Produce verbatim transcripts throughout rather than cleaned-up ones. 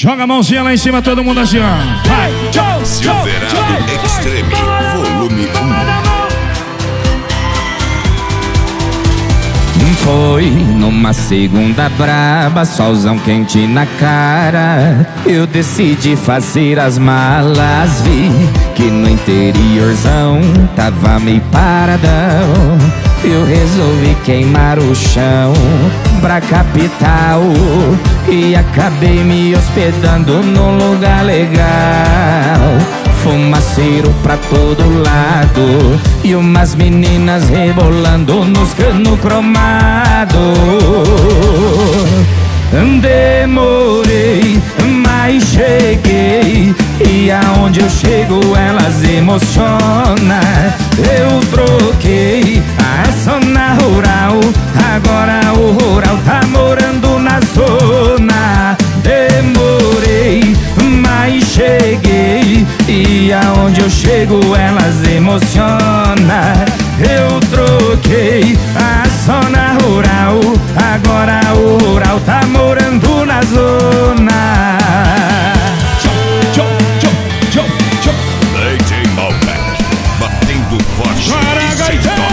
Joga a mãozinha lá em cima, todo mundo assim, ó. Vai, tchau, Silverado Extreme, volume um. Foi numa segunda braba, solzão quente na cara. Eu decidi fazer as malas, vi que no interiorzão tava meio paradão. Eu resolvi queimar o chão pra capital e acabei me hospedando num lugar legal. Fumaceiro pra todo lado e umas meninas rebolando nos cano cromado. Demorei, mas cheguei, e aonde eu chego elas emocionam. Eu troquei a zona rural, agora o rural tá morando na zona. Demorei, mas cheguei, e aonde eu chego elas emocionam. Eu troquei a zona rural, agora o rural tá morando na zona. D J Malbec, batendo forte e sem dó.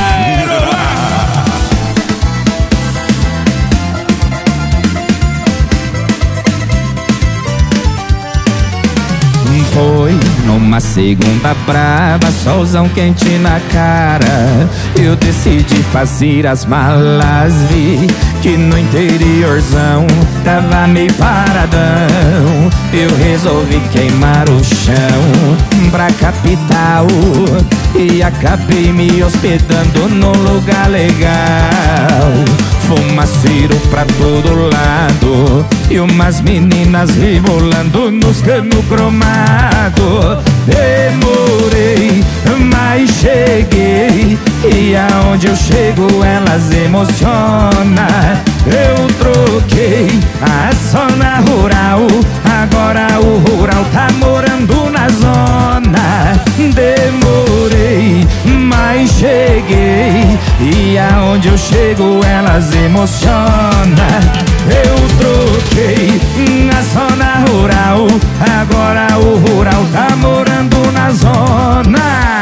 Foi numa segunda brava, solzão quente na cara. Eu decidi fazer as malas, vi que no interiorzão tava meio paradão. Eu resolvi queimar o chão pra capital e acabei me hospedando num lugar legal. Fumaceiro pra todo lado e umas meninas rebolando nos cano cromado. Demorei, mas cheguei, e aonde eu chego elas emocionam. Eu troquei a zona rural, agora o rural tá morando na zona. Demorei, mas cheguei, e aonde eu chego elas emocionam. Eu troquei a zona rural, agora o rural tá morando na zona.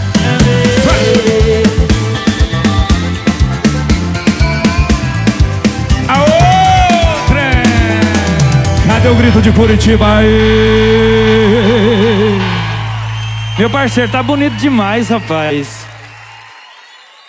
Aô, trem! Cadê o grito de Curitiba aí? Meu parceiro, tá bonito demais, rapaz.